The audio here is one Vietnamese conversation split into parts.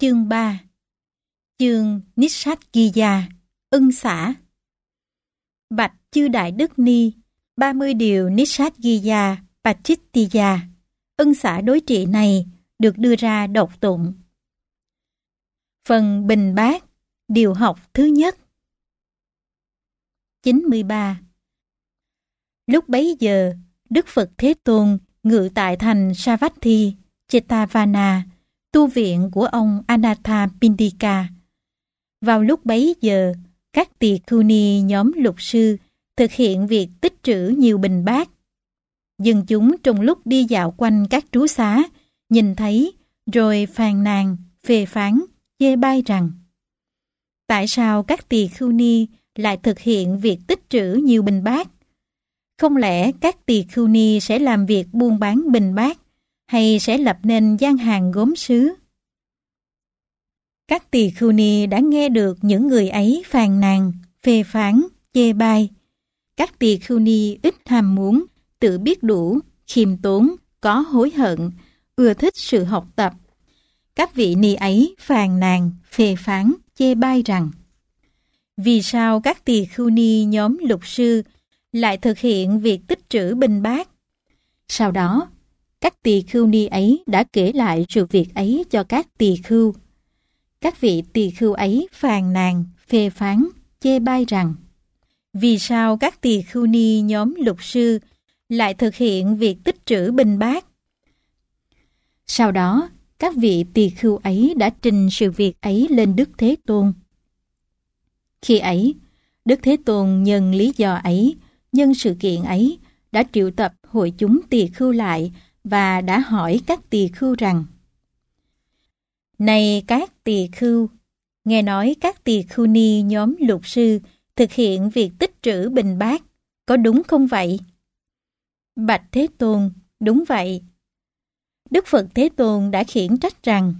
Chương 3. Chương Nissaggiya, ưng xả. Bạch chư Đại Đức Ni, 30 điều Nissaggiya Pachittiya, ưng xả đối trị này được đưa ra đọc tụng. Phần bình bát, điều học thứ nhất. 93. Lúc bấy giờ, Đức Phật Thế Tôn ngự tại thành Savatthi, Jetavana, tu viện của ông Anathapindika. Vào lúc bấy giờ, các tỳ khưu ni nhóm lục sư thực hiện việc tích trữ nhiều bình bát. Dân chúng trong lúc đi dạo quanh các trú xá, nhìn thấy rồi phàn nàn, phê phán, chê bai rằng: tại sao các tỳ khưu ni lại thực hiện việc tích trữ nhiều bình bát? Không lẽ các tỳ khưu ni sẽ làm việc buôn bán bình bát, hay sẽ lập nên gian hàng gốm sứ? Các tỳ khưu ni đã nghe được những người ấy phàn nàn, phê phán, chê bai. Các tỳ khưu ni ít ham muốn, tự biết đủ, khiêm tốn, có hối hận, ưa thích sự học tập. Các vị ni ấy phàn nàn, phê phán, chê bai rằng: vì sao các tỳ khưu ni nhóm lục sư lại thực hiện việc tích trữ bình bát? Sau đó, các tỳ khưu ni ấy đã kể lại sự việc ấy cho các tỳ khưu. Các vị tỳ khưu ấy phàn nàn, phê phán, chê bai rằng: vì sao các tỳ khưu ni nhóm lục sư lại thực hiện việc tích trữ bình bát? Sau đó, các vị tỳ khưu ấy đã trình sự việc ấy lên Đức Thế Tôn. Khi ấy, Đức Thế Tôn nhân lý do ấy, nhân sự kiện ấy, đã triệu tập hội chúng tỳ khưu lại và đã hỏi các tỳ khưu rằng: này các tỳ khưu, nghe nói các tỳ khưu ni nhóm lục sư thực hiện việc tích trữ bình bát, có đúng không vậy? Bạch Thế Tôn, đúng vậy. Đức Phật Thế Tôn đã khiển trách rằng: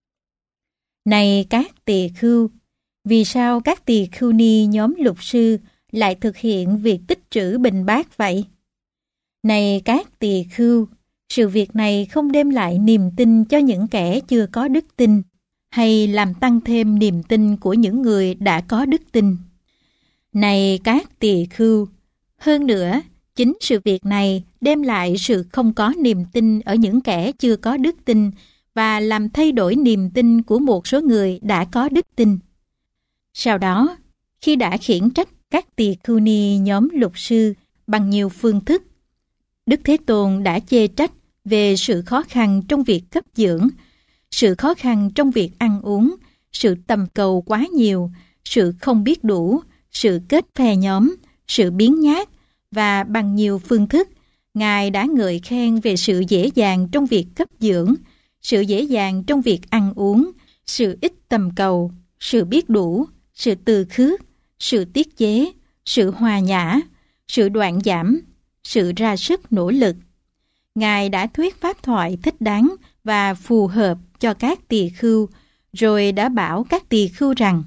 này các tỳ khưu, vì sao các tỳ khưu ni nhóm lục sư lại thực hiện việc tích trữ bình bát vậy? Này các tỳ khưu, sự việc này không đem lại niềm tin cho những kẻ chưa có đức tin, hay làm tăng thêm niềm tin của những người đã có đức tin. Này các tỳ khưu, hơn nữa, chính sự việc này đem lại sự không có niềm tin ở những kẻ chưa có đức tin và làm thay đổi niềm tin của một số người đã có đức tin. Sau đó, khi đã khiển trách các tỳ khưu ni nhóm lục sư bằng nhiều phương thức, Đức Thế Tôn đã chê trách về sự khó khăn trong việc cấp dưỡng, sự khó khăn trong việc ăn uống, sự tầm cầu quá nhiều, sự không biết đủ, sự kết phe nhóm, sự biếng nhác, và bằng nhiều phương thức, Ngài đã ngợi khen về sự dễ dàng trong việc cấp dưỡng, sự dễ dàng trong việc ăn uống, sự ít tầm cầu, sự biết đủ, sự từ khước, sự tiết chế, sự hòa nhã, sự đoạn giảm, sự ra sức nỗ lực. Ngài đã thuyết pháp thoại thích đáng và phù hợp cho các tỳ khưu, rồi đã bảo các tỳ khưu rằng: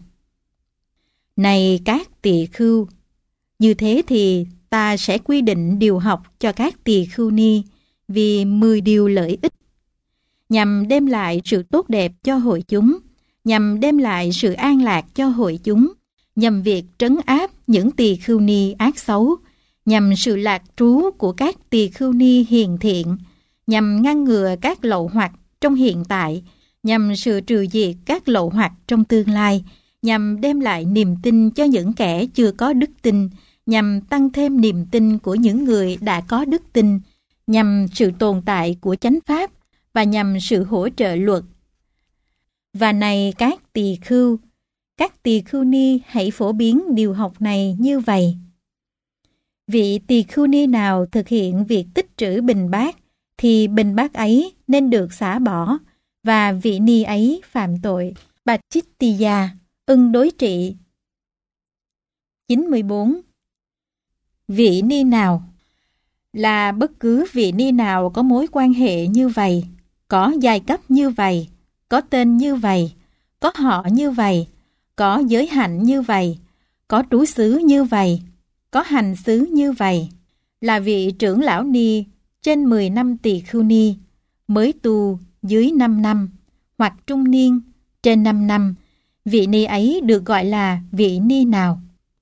này các tỳ khưu, như thế thì ta sẽ quy định điều học cho các tỳ khưu ni vì 10 điều lợi ích, nhằm đem lại sự tốt đẹp cho hội chúng, nhằm đem lại sự an lạc cho hội chúng, nhằm việc trấn áp những tỳ khưu ni ác xấu, nhằm sự lạc trú của các tỳ khưu ni hiền thiện, nhằm ngăn ngừa các lậu hoặc trong hiện tại, nhằm sự trừ diệt các lậu hoặc trong tương lai, nhằm đem lại niềm tin cho những kẻ chưa có đức tin, nhằm tăng thêm niềm tin của những người đã có đức tin, nhằm sự tồn tại của chánh pháp và nhằm sự hỗ trợ luật. Và này các tỳ khưu ni hãy phổ biến điều học này như vậy. Vị tỳ khưu ni nào thực hiện việc tích trữ bình bát, thì bình bát ấy nên được xả bỏ, và vị ni ấy phạm tội Pachittiya, ưng đối trị. 94. Vị ni nào là bất cứ vị ni nào có mối quan hệ như vậy, có giai cấp như vậy, có tên như vậy, có họ như vậy, có giới hạnh như vậy, có trú xứ như vậy, có hành xứ như vậy, là vị trưởng lão ni trên 10 năm tỳ khưu ni, mới tu dưới 5 năm, hoặc trung niên, trên 5 năm, vị ni ấy được gọi là vị ni nào?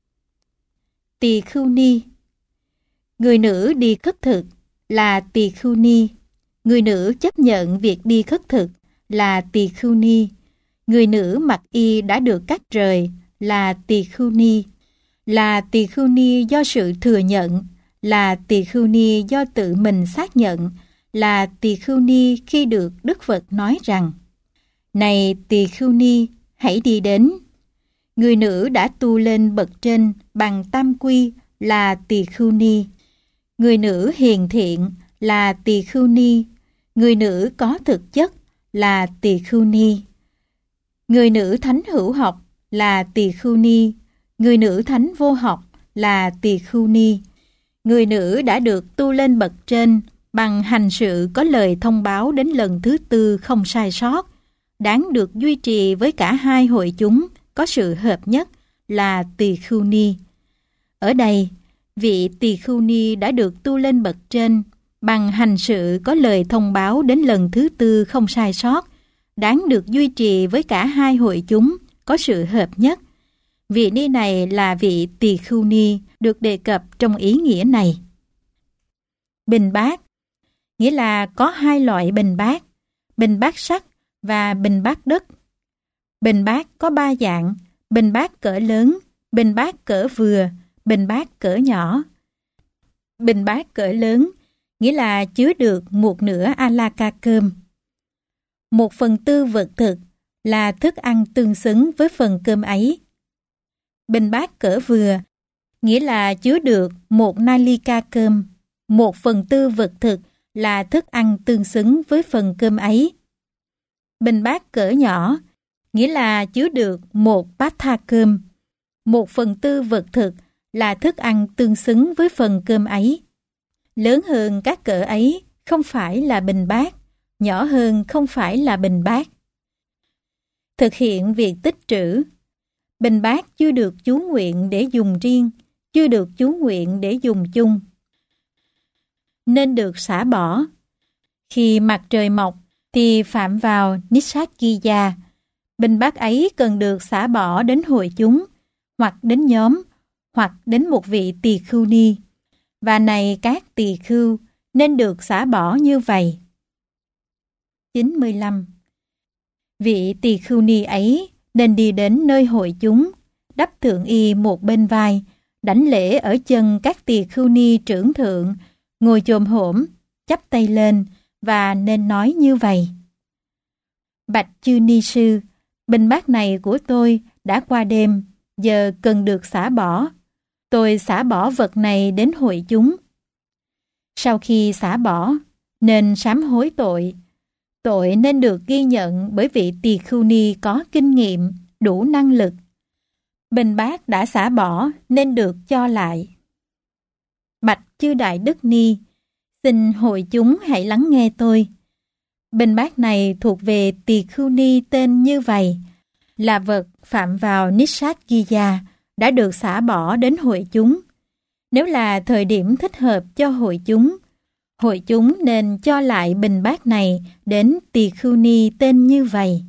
Tỳ khưu ni. Người nữ đi khất thực là tỳ khưu ni. Người nữ chấp nhận việc đi khất thực là tỳ khưu ni. Người nữ mặc y đã được cắt rời là tỳ khưu ni. Là tỳ khưu ni do sự thừa nhận, là tỳ khưu ni do tự mình xác nhận, là tỳ khưu ni khi được Đức Phật nói rằng: Này tỳ khưu ni, hãy đi đến. Người nữ đã tu lên bậc trên bằng tam quy là tỳ khưu ni. Người nữ hiền thiện là tỳ khưu ni. Người nữ có thực chất là tỳ khưu ni. Người nữ thánh hữu học là tỳ khưu ni. Người nữ thánh vô học là tỳ khưu ni. Người nữ đã được tu lên bậc trên bằng hành sự có lời thông báo đến lần thứ 4 không sai sót, đáng được duy trì với cả hai hội chúng có sự hợp nhất là tỳ khưu ni. Ở đây, vị tỳ khưu ni đã được tu lên bậc trên bằng hành sự có lời thông báo đến lần thứ 4 không sai sót, đáng được duy trì với cả hai hội chúng có sự hợp nhất. Vị ni này là vị tỳ khưu ni được đề cập trong ý nghĩa này. Bình bát, nghĩa là có hai loại bình bát sắt và bình bát đất. Bình bát có 3 dạng: bình bát cỡ lớn, bình bát cỡ vừa, bình bát cỡ nhỏ. Bình bát cỡ lớn nghĩa là chứa được 1/2 a-la-ca cơm. 1/4 vật thực là thức ăn tương xứng với phần cơm ấy. Bình bát cỡ vừa nghĩa là chứa được 1 na-li-ca cơm. 1/4 vật thực là thức ăn tương xứng với phần cơm ấy. Bình bát cỡ nhỏ nghĩa là chứa được 1 bát tha cơm. 1/4 vật thực là thức ăn tương xứng với phần cơm ấy. Lớn hơn các cỡ ấy không phải là bình bát, nhỏ hơn không phải là bình bát. Thực hiện việc tích trữ. Bình bát chưa được chú nguyện để dùng riêng, chưa được chú nguyện để dùng chung, nên được xả bỏ. Khi mặt trời mọc thì phạm vào Nissaggiya. Bình bát ấy cần được xả bỏ đến hội chúng, hoặc đến nhóm, hoặc đến một vị tỳ khưu ni. Và này các tỳ khưu, nên được xả bỏ như vậy. 95. Vị tỳ khưu ni ấy nên đi đến nơi hội chúng, đắp thượng y một bên vai, đảnh lễ ở chân các tỳ khưu ni trưởng thượng, ngồi chồm hổm, chắp tay lên, và nên nói như vậy: Bạch chư ni sư, bình bát này của tôi đã qua đêm, giờ cần được xả bỏ. Tôi xả bỏ vật này đến hội chúng. Sau khi xả bỏ, nên sám hối tội. Tội nên được ghi nhận bởi vị tỳ khưu ni có kinh nghiệm, đủ năng lực. Bình bát đã xả bỏ nên được cho lại. Bạch chư đại đức ni, xin hội chúng hãy lắng nghe tôi. Bình bát này thuộc về tỳ khưu ni tên như vậy, là vật phạm vào Nissaggiya, đã được xả bỏ đến hội chúng. Nếu là thời điểm thích hợp cho hội chúng nên cho lại bình bát này đến tỳ khưu ni tên như vậy.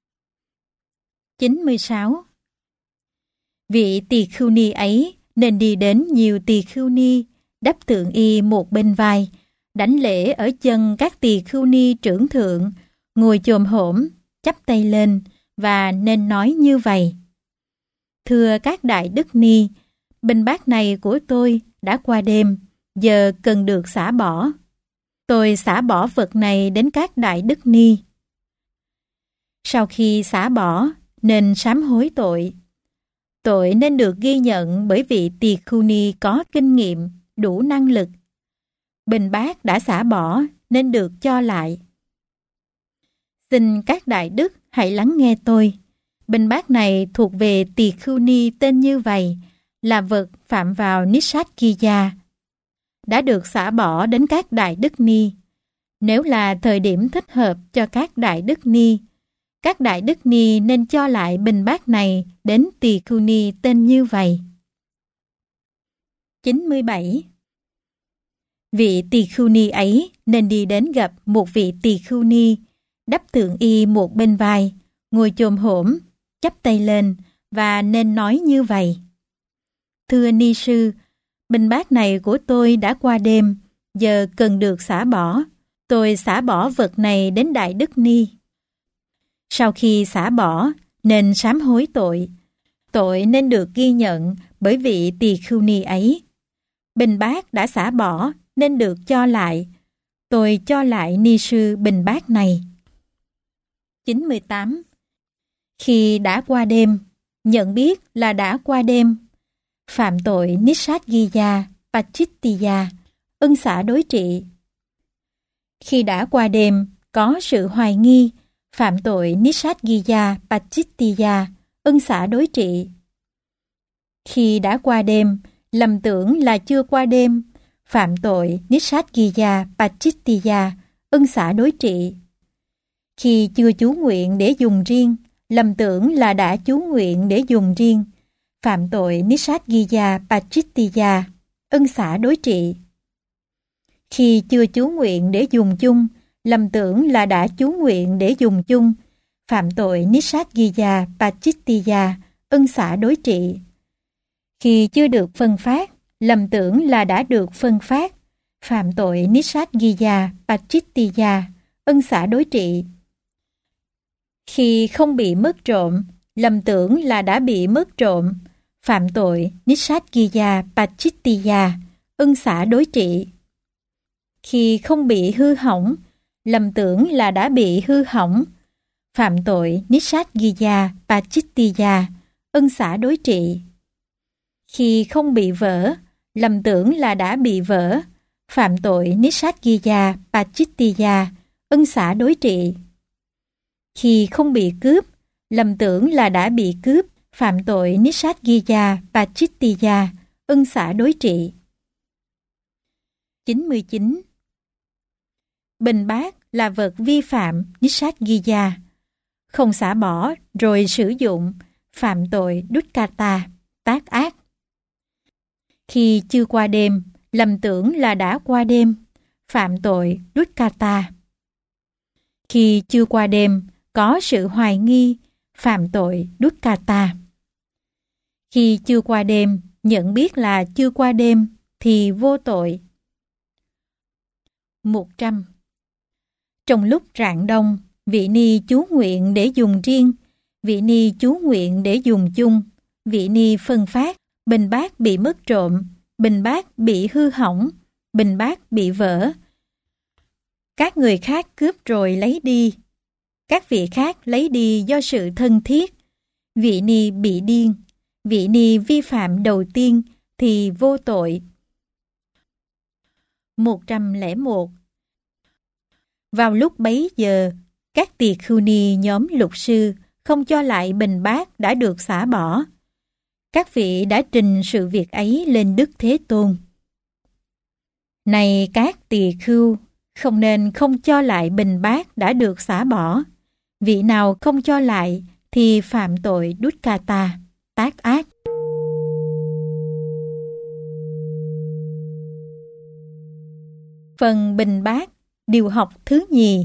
96. Vị tỳ khưu ni ấy nên đi đến nhiều tỳ khưu ni, đắp thượng y một bên vai, đảnh lễ ở chân các tỳ khưu ni trưởng thượng, ngồi chồm hổm, chắp tay lên, và nên nói như vậy: Thưa các đại đức ni, bình bát này của tôi đã qua đêm, giờ cần được xả bỏ. Tôi xả bỏ vật này đến các đại đức ni. Sau khi xả bỏ, nên sám hối tội. Tội nên được ghi nhận bởi vị tỳ khưu ni có kinh nghiệm, đủ năng lực. Bình bát đã xả bỏ nên được cho lại. Xin các đại đức hãy lắng nghe tôi. Bình bát này thuộc về tỳ khưu ni tên như vậy, là vật phạm vào Nissaggiya, đã được xả bỏ đến các đại đức ni. Nếu là thời điểm thích hợp cho các đại đức ni nên cho lại bình bát này đến tỳ khưu ni tên như vậy. 97. Vị tỳ khưu ni ấy nên đi đến gặp một vị tỳ khưu ni, đắp thượng y một bên vai, ngồi chồm hổm, chắp tay lên và nên nói như vậy. Thưa ni sư, bình bát này của tôi đã qua đêm, giờ cần được xả bỏ. Tôi xả bỏ vật này đến Đại Đức Ni. Sau khi xả bỏ, nên sám hối tội. Tội nên được ghi nhận bởi vị tỳ khưu ni ấy. Bình bát đã xả bỏ nên được cho lại. Tôi cho lại ni sư bình bát này. 98. Khi đã qua đêm, nhận biết là đã qua đêm. Phạm tội Nissaggiya Pachittiya, ân xả đối trị. Khi đã qua đêm, có sự hoài nghi, phạm tội Nissaggiya Pachittiya, ân xả đối trị. Khi đã qua đêm, lầm tưởng là chưa qua đêm, phạm tội Nissaggiya Pachittiya, ân xả đối trị. Khi chưa chú nguyện để dùng riêng, lầm tưởng là đã chú nguyện để dùng riêng, phạm tội Nissaggiya Pachittiya, ân xả đối trị. Khi chưa chú nguyện để dùng chung, lầm tưởng là đã chú nguyện để dùng chung, phạm tội Nissaggiya Pachittiya, ân xả đối trị. Khi chưa được phân phát, lầm tưởng là đã được phân phát, phạm tội Nissaggiya Pachittiya, ân xả đối trị. Khi không bị mất trộm, lầm tưởng là đã bị mất trộm, phạm tội Nissaggiya Pachittiya, ân xả đối trị. Khi không bị hư hỏng, lầm tưởng là đã bị hư hỏng, phạm tội Nissaggiya Pachittiya, ân xả đối trị. Khi không bị vỡ, lầm tưởng là đã bị vỡ, phạm tội Nissaggiya Pachittiya, ân xả đối trị. Khi không bị cướp, lầm tưởng là đã bị cướp, phạm tội Nissaggiya Pachittiya, ân xả đối trị. 99. Bình bát là vật vi phạm Nissaggiya, không xả bỏ rồi sử dụng, phạm tội Dukkata, tác ác. Khi chưa qua đêm, lầm tưởng là đã qua đêm, phạm tội Dukkata. Khi chưa qua đêm, có sự hoài nghi, phạm tội Dukkata. Khi chưa qua đêm, nhận biết là chưa qua đêm, thì vô tội. 100. Trong lúc rạng đông, vị ni chú nguyện để dùng riêng, vị ni chú nguyện để dùng chung, vị ni phân phát, bình bát bị mất trộm, bình bát bị hư hỏng, bình bát bị vỡ. Các người khác cướp rồi lấy đi. Các vị khác lấy đi do sự thân thiết. Vị ni bị điên. Vị ni vi phạm đầu tiên thì vô tội. 101. Vào lúc bấy giờ, các tỳ khưu ni nhóm lục sư không cho lại bình bát đã được xả bỏ. Các vị đã trình sự việc ấy lên Đức Thế Tôn. Này các tỳ khưu, không nên không cho lại bình bát đã được xả bỏ. Vị nào không cho lại thì phạm tội Dukkata, tác ác. Phần bình bát, điều học thứ nhì.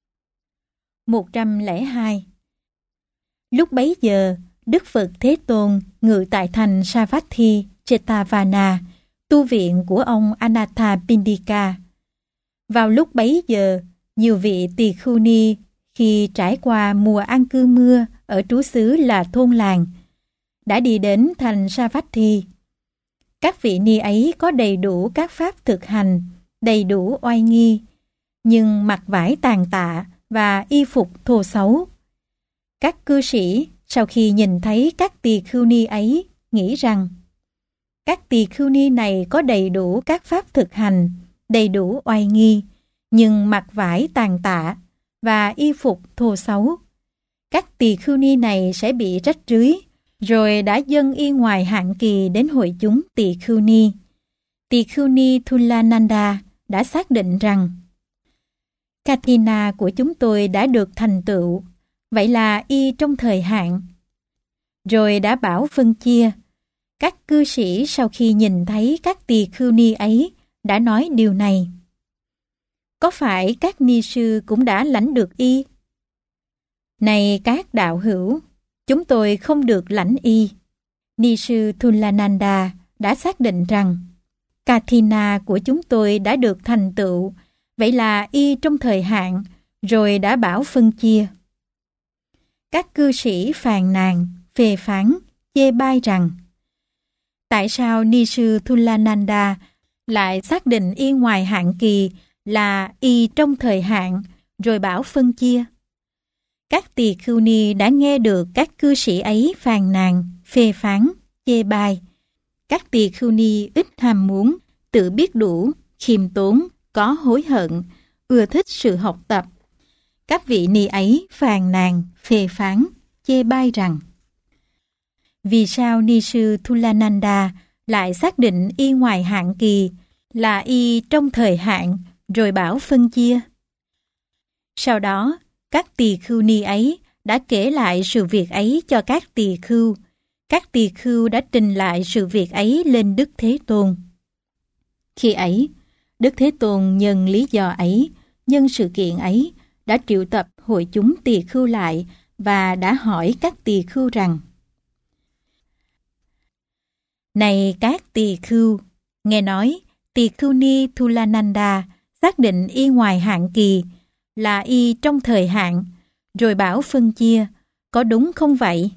102. Lúc bấy giờ, Đức Phật Thế Tôn ngự tại thành Savatthi, Jetavana, tu viện của ông Anathapindika. Vào lúc bấy giờ, nhiều vị tỳ khưu ni khi trải qua mùa an cư mưa ở trú xứ là thôn làng, đã đi đến thành Savatthi. Các vị ni ấy có đầy đủ các pháp thực hành, đầy đủ oai nghi, nhưng mặc vải tàn tạ và y phục thô xấu. Các cư sĩ sau khi nhìn thấy các tỳ khưu ni ấy nghĩ rằng các tỳ khưu ni này có đầy đủ các pháp thực hành, đầy đủ oai nghi, nhưng mặc vải tàn tạ và y phục thô xấu. Các tỳ khưu ni này sẽ bị rách rưới, rồi đã dâng y ngoài hạn kỳ đến hội chúng tỳ khưu ni. Tỳ khưu ni Thulananda đã xác định rằng Kathina của chúng tôi đã được thành tựu, vậy là y trong thời hạn. Rồi đã bảo phân chia. Các cư sĩ sau khi nhìn thấy các tỳ khưu ni ấy đã nói điều này. Có phải các ni sư cũng đã lãnh được y? Này các đạo hữu, chúng tôi không được lãnh y. Ni sư Thulananda đã xác định rằng Kathina của chúng tôi đã được thành tựu, vậy là y trong thời hạn, rồi đã bảo phân chia. Các cư sĩ phàn nàn, phê phán, chê bai rằng tại sao Ni sư Thulananda lại xác định y ngoài hạn kỳ là y trong thời hạn, rồi bảo phân chia. Các tỳ khưu ni đã nghe được các cư sĩ ấy phàn nàn, phê phán, chê bai. Các tỳ khưu ni ít ham muốn, tự biết đủ, khiêm tốn, có hối hận, ưa thích sự học tập. Các vị ni ấy phàn nàn, phê phán, chê bai rằng vì sao Ni sư Thulananda lại xác định y ngoài hạn kỳ là y trong thời hạn, rồi bảo phân chia. Sau đó, các tỳ khưu ni ấy đã kể lại sự việc ấy cho các tỳ khưu. Các tỳ khưu đã trình lại sự việc ấy lên Đức Thế Tôn. Khi ấy, Đức Thế Tôn nhân lý do ấy, nhân sự kiện ấy, đã triệu tập hội chúng tỳ khưu lại và đã hỏi các tỳ khưu rằng: Này các tỳ khưu, nghe nói tỳ khưu ni Thulananda xác định y ngoài hạn kỳ là y trong thời hạn, rồi bảo phân chia, có đúng không vậy?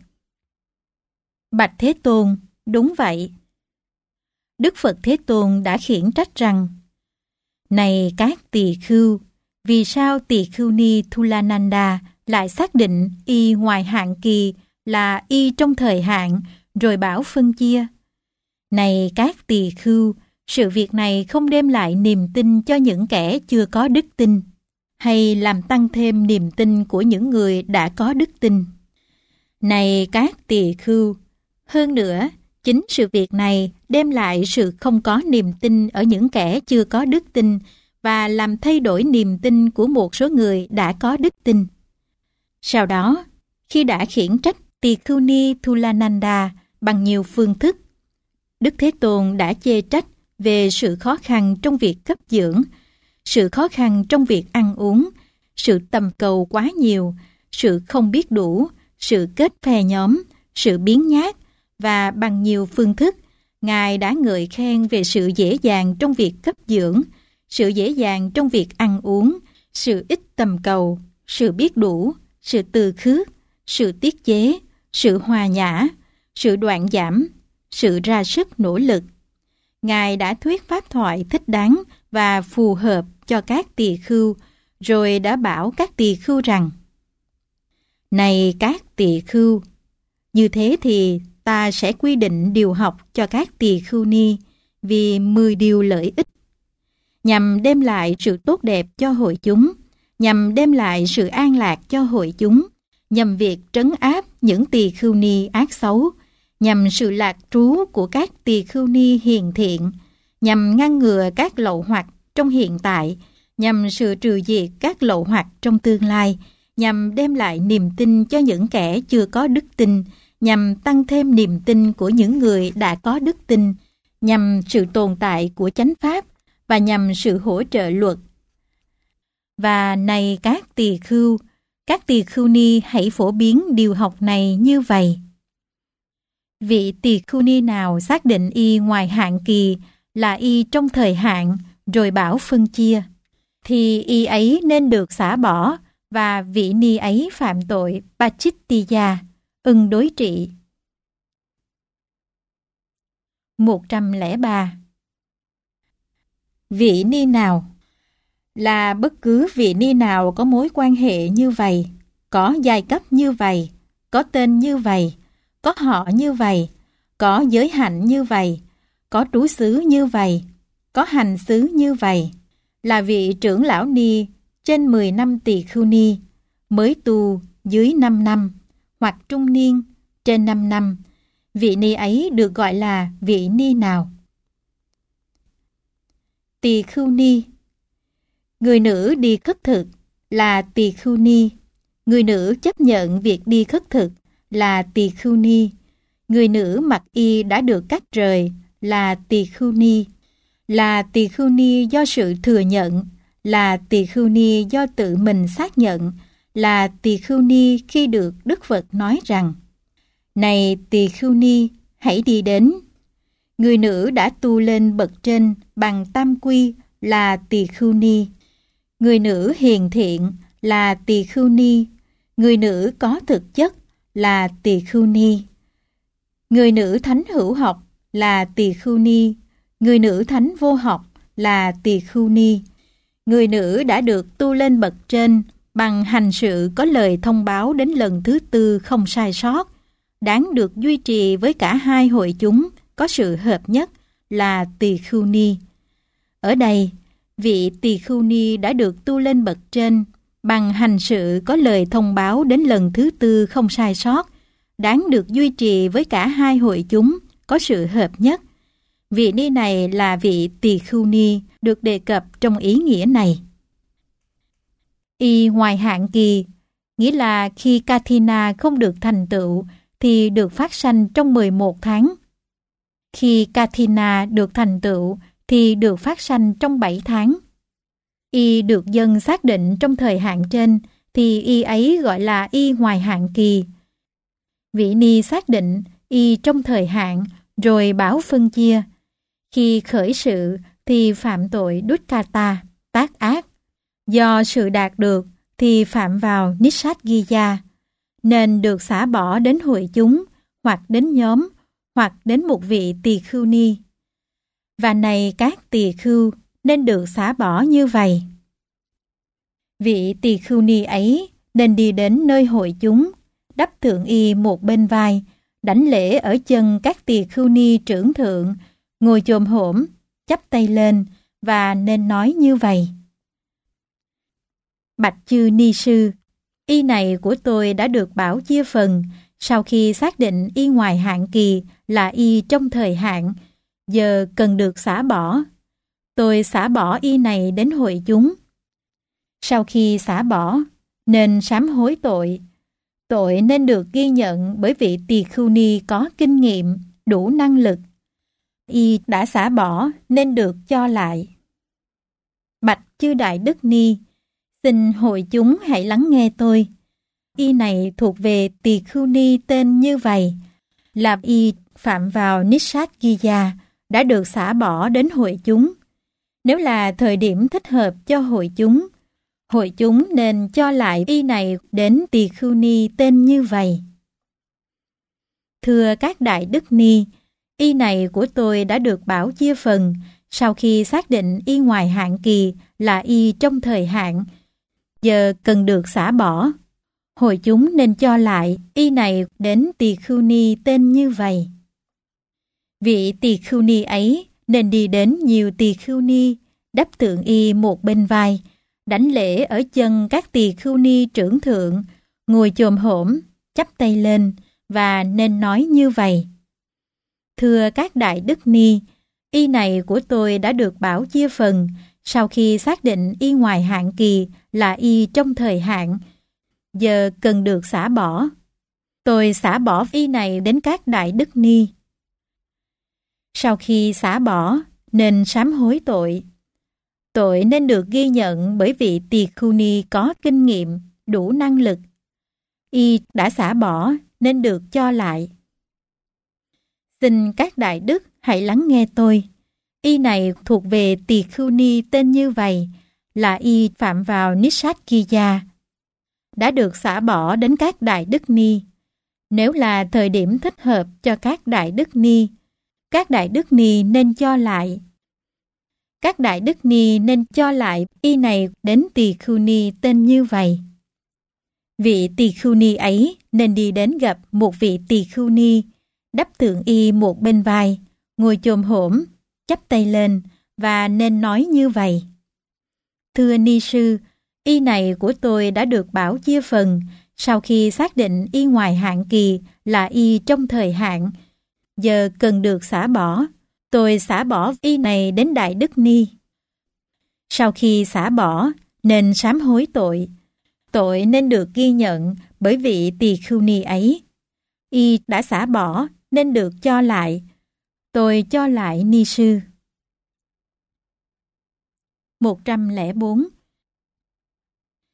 Bạch Thế Tôn, đúng vậy. Đức Phật Thế Tôn đã khiển trách rằng: Này các tỳ khưu, vì sao tỳ khưu ni Thulananda lại xác định y ngoài hạn kỳ là y trong thời hạn, rồi bảo phân chia? Này các tỳ khưu, sự việc này không đem lại niềm tin cho những kẻ chưa có đức tin, hay làm tăng thêm niềm tin của những người đã có đức tin. Này các tỳ khưu, hơn nữa, chính sự việc này đem lại sự không có niềm tin ở những kẻ chưa có đức tin và làm thay đổi niềm tin của một số người đã có đức tin. Sau đó, khi đã khiển trách tỳ khưu ni Thulananda bằng nhiều phương thức, Đức Thế Tôn đã chê trách về sự khó khăn trong việc cấp dưỡng, sự khó khăn trong việc ăn uống, sự tầm cầu quá nhiều, sự không biết đủ, sự kết phe nhóm, sự biếng nhác, và bằng nhiều phương thức, Ngài đã ngợi khen về sự dễ dàng trong việc cấp dưỡng, sự dễ dàng trong việc ăn uống, sự ít tầm cầu, sự biết đủ, sự từ khước, sự tiết chế, sự hòa nhã, sự đoạn giảm, sự ra sức nỗ lực. Ngài đã thuyết pháp thoại thích đáng và phù hợp cho các tỳ khưu, rồi đã bảo các tỳ khưu rằng: Này các tỳ khưu, như thế thì ta sẽ quy định điều học cho các tỳ khưu ni vì 10 điều lợi ích, nhằm đem lại sự tốt đẹp cho hội chúng, nhằm đem lại sự an lạc cho hội chúng, nhằm việc trấn áp những tỳ khưu ni ác xấu, nhằm sự lạc trú của các tỳ khưu ni hiền thiện, nhằm ngăn ngừa các lậu hoặc trong hiện tại, nhằm sự trừ diệt các lậu hoặc trong tương lai, nhằm đem lại niềm tin cho những kẻ chưa có đức tin, nhằm tăng thêm niềm tin của những người đã có đức tin, nhằm sự tồn tại của chánh pháp và nhằm sự hỗ trợ luật. Và này các tỳ khưu ni hãy phổ biến điều học này như vậy. Vị tỳ khưu ni nào xác định y ngoài hạn kỳ là y trong thời hạn, rồi bảo phân chia, thì y ấy nên được xả bỏ, và vị ni ấy phạm tội Pachittiya, ưng đối trị. 103. Vị ni nào là bất cứ vị ni nào có mối quan hệ như vậy, có giai cấp như vậy, có tên như vậy, có họ như vậy, có giới hạnh như vậy, có trú xứ như vậy, có hành xứ như vậy, là vị trưởng lão ni trên 10 năm tỳ khưu ni, mới tu dưới 5 năm, hoặc trung niên trên 5 năm, vị ni ấy được gọi là vị ni nào? Tỳ khưu ni. Người nữ đi khất thực là tỳ khưu ni. Người nữ chấp nhận việc đi khất thực là tỳ khưu ni. Người nữ mặc y đã được cắt rời là tỳ khưu ni. Là tỳ khưu ni do sự thừa nhận, là tỳ khưu ni do tự mình xác nhận, là tỳ khưu ni khi được Đức Phật nói rằng: Này tỳ khưu ni, hãy đi đến. Người nữ đã tu lên bậc trên bằng tam quy là tỳ khưu ni. Người nữ hiền thiện là tỳ khưu ni. Người nữ có thực chất là tỳ khưu ni. Người nữ thánh hữu học là tỳ khưu ni. Người nữ thánh vô học là tỳ khưu ni. Người nữ đã được tu lên bậc trên bằng hành sự có lời thông báo đến lần thứ tư không sai sót, đáng được duy trì với cả hai hội chúng có sự hợp nhất là tỳ khưu ni. Ở đây, vị tỳ khưu ni đã được tu lên bậc trên bằng hành sự có lời thông báo đến lần thứ tư không sai sót, đáng được duy trì với cả hai hội chúng có sự hợp nhất. Vị ni này là vị tỳ khưu ni được đề cập trong ý nghĩa này. Y ngoài hạn kỳ, nghĩa là khi Kathina không được thành tựu thì được phát sanh trong 11 tháng. Khi Kathina được thành tựu thì được phát sanh trong 7 tháng. Y được dân xác định trong thời hạn trên thì y ấy gọi là y ngoài hạn kỳ. Vị ni xác định y trong thời hạn rồi bảo phân chia. Khi khởi sự thì phạm tội Dukkata, tác ác. Do sự đạt được thì phạm vào Nissaggiya, nên được xả bỏ đến hội chúng, hoặc đến nhóm, hoặc đến một vị tỳ khưu ni. Và này các tỳ khưu nên được xả bỏ như vậy. Vị tỳ khưu ni ấy nên đi đến nơi hội chúng, đắp thượng y một bên vai, đảnh lễ ở chân các tỳ khưu ni trưởng thượng, ngồi chồm hổm, chắp tay lên và nên nói như vậy: Bạch chư ni sư, y này của tôi đã được bảo chia phần sau khi xác định y ngoài hạn kỳ là y trong thời hạn, giờ cần được xả bỏ. Tôi xả bỏ y này đến hội chúng. Sau khi xả bỏ, nên sám hối tội. Tội nên được ghi nhận bởi vị tỳ khưu ni có kinh nghiệm, đủ năng lực. Y đã xả bỏ nên được cho lại. Bạch chư Đại Đức Ni, xin hội chúng hãy lắng nghe tôi. Y này thuộc về tỳ khưu ni tên như vậy, là y phạm vào Nissaggiya, đã được xả bỏ đến hội chúng. Nếu là thời điểm thích hợp cho hội chúng nên cho lại y này đến tỳ khưu ni tên như vậy. Thưa các Đại Đức Ni, y này của tôi đã được bảo chia phần sau khi xác định y ngoài hạn kỳ là y trong thời hạn, giờ cần được xả bỏ. Hội chúng nên cho lại y này đến tỳ khưu ni tên như vậy. Vị tỳ khưu ni ấy nên đi đến nhiều tỳ khưu ni, đắp thượng y một bên vai, đảnh lễ ở chân các tỳ khưu ni trưởng thượng, ngồi chồm hổm, chắp tay lên và nên nói như vậy: Thưa các Đại Đức Ni, y này của tôi đã được bảo chia phần sau khi xác định y ngoài hạn kỳ là y trong thời hạn, giờ cần được xả bỏ. Tôi xả bỏ y này đến các Đại Đức Ni. Sau khi xả bỏ, nên sám hối tội. Tội nên được ghi nhận bởi vị tỳ khưu ni có kinh nghiệm, đủ năng lực. Y đã xả bỏ nên được cho lại. Xin các Đại Đức hãy lắng nghe tôi. Y này thuộc về tỳ khưu ni tên như vậy, là y phạm vào Nissaggiya, đã được xả bỏ đến các Đại Đức Ni. Nếu là thời điểm thích hợp cho các Đại Đức Ni, các Đại Đức Ni nên cho lại. Các Đại Đức Ni nên cho lại y này đến tỳ khưu ni tên như vậy. Vị tỳ khưu ni ấy nên đi đến gặp một vị tỳ khưu ni, đắp thượng y một bên vai, ngồi chồm hổm, chắp tay lên và nên nói như vậy: Thưa ni sư, y này của tôi đã được bảo chia phần sau khi xác định y ngoài hạn kỳ là y trong thời hạn, giờ cần được xả bỏ. Tôi xả bỏ y này đến Đại Đức Ni. Sau khi xả bỏ, nên sám hối tội. Tội nên được ghi nhận bởi vị tỳ khưu ni ấy. Y đã xả bỏ nên được cho lại. Tôi cho lại ni sư. 104.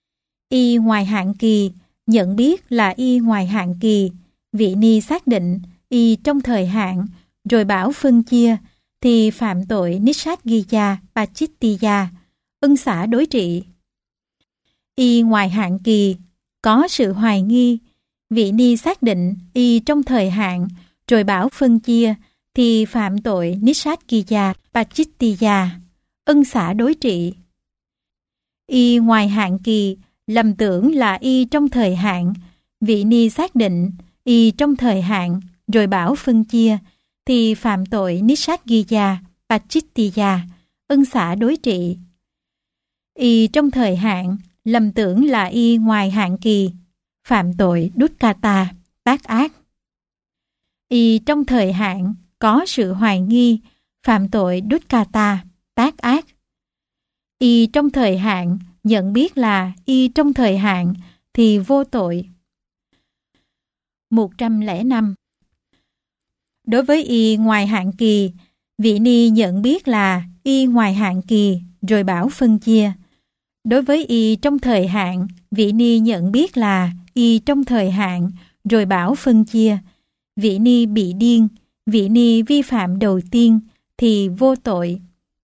Y ngoài hạn kỳ, nhận biết là y ngoài hạn kỳ, vị ni xác định y trong thời hạn, rồi bảo phân chia, thì phạm tội Nissaggiya Pachittiya, ân xả đối trị. Y ngoài hạn kỳ, có sự hoài nghi, vị ni xác định y trong thời hạn, rồi bảo phân chia, thì phạm tội Nissaggiya Pachittiya, ân xả đối trị. Y ngoài hạn kỳ, lầm tưởng là y trong thời hạn, vị ni xác định y trong thời hạn, rồi bảo phân chia, thì phạm tội Nissaggiya Pachittiya, ân xả đối trị. Y trong thời hạn, lầm tưởng là y ngoài hạn kỳ, phạm tội Dukkata, tác ác. Y trong thời hạn, có sự hoài nghi, phạm tội Dukkata, tác ác. Y trong thời hạn, nhận biết là y trong thời hạn, thì vô tội. 105. Đối với y ngoài hạn kỳ, vị ni nhận biết là y ngoài hạn kỳ, rồi bảo phân chia. Đối với y trong thời hạn, vị ni nhận biết là y trong thời hạn, rồi bảo phân chia. Vị ni bị điên, vị ni vi phạm đầu tiên, thì vô tội.